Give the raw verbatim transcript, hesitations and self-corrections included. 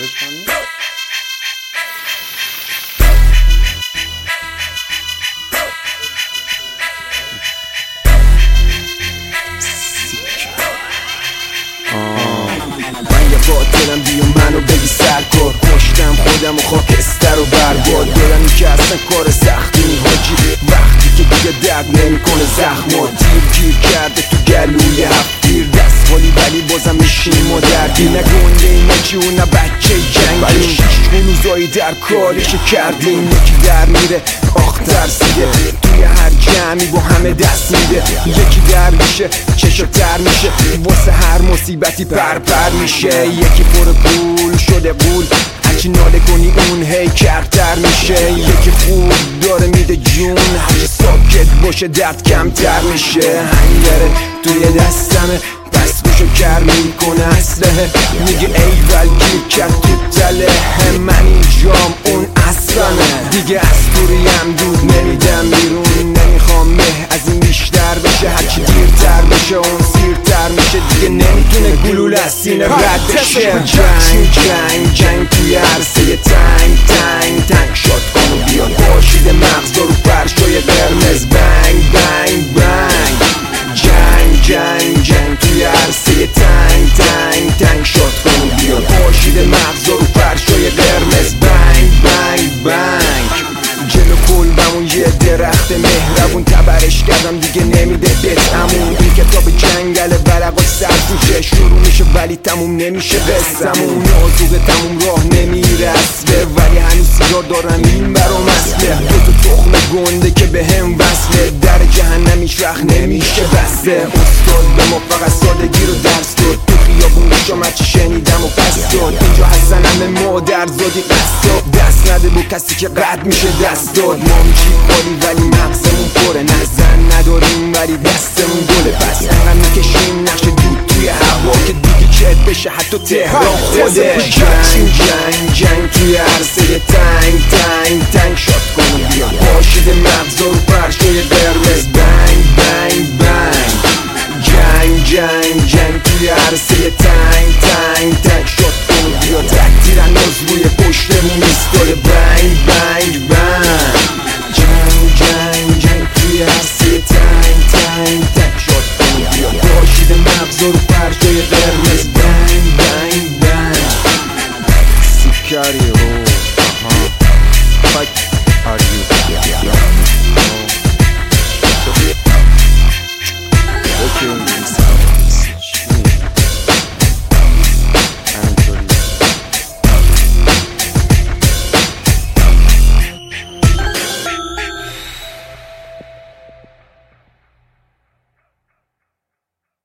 من یه قاتلم بیا منو بگی سرکار، کشتم خودم و خاکستر و برباد دارم که اصلا کار سختی نی حاجی، وقتی که دیگه درد نمیکنه زخما تیر گیر کرده تو گلوی هفتیر دست خالی ولی بازم میشیم و دردی نه گنده اینه که اون نه بچه جنگیم شیش روزایی در کارش کرده این یکی در میره آخ ترسیده توی هر جمعی با همه دست میده یکی در میشه چشم تر میشه واسه هر مصیبتی پرپر میشه یکی پر پول شده قول هرچی ناله کنی اون هی کرتر میشه یکی خوب داره میده جون هرچی ساکت باشه درد کمتر میشه هنگره توی دستمه پس گوشو کر میکنه اسلحه میگه ایول گیر کرد تو تله من اینجام اون اصلانه دیگه از دوریم دود نمیدم بیرون نمیخوام مه از این بیشتر بشه هرچی دیرتر بشه اون سیرتر میشه دیگه نمیتونه گلوله از سینه رد بشه جنگ جنگ جنگ توی عرصه تنگ تنگ تنگ شاد کن و بیاد باشید مغز رو فرشای قرمز بنگ بنگ بنگ جنگ جنگ جنگ توی عرصه تنگ تنگ تنگ شاد کن و بیاد باشید مغز رو فرشای قرمز بنگ بنگ بنگ جلو کلبمون یه درخت مهربون تبرش کردم دیگه نمیده بتمون این کتاب جنگل برقاش سرزوشه شروع میشه ولی تموم نمیشه قصمون نازوه تموم راه نمیرسه ولی هنوز سیگار دارم این برام اصله دو تا تخم گنده که به هم وصله در جهنم هیچ وقت نمیشه بسته استاد به ما فقط سادگی رو درس داد تو خیابون شما چی شنیدم و پس داد اینجا حسن همه مادر زادی قصاب دست نده با کسی که قد میشه دست داد ما میگی خالی ولی مغزمون پره نزن نداریم ولی دستمون گله پس انقدر میکشیم نقش دود توی هوا که دیگه چت بشه حتی تهران خوده جنگ جنگ جنگ توی عرصه تنگ تنگ تنگ شاد کن و بیان باشید مغز رو فرشای قرمز بنگ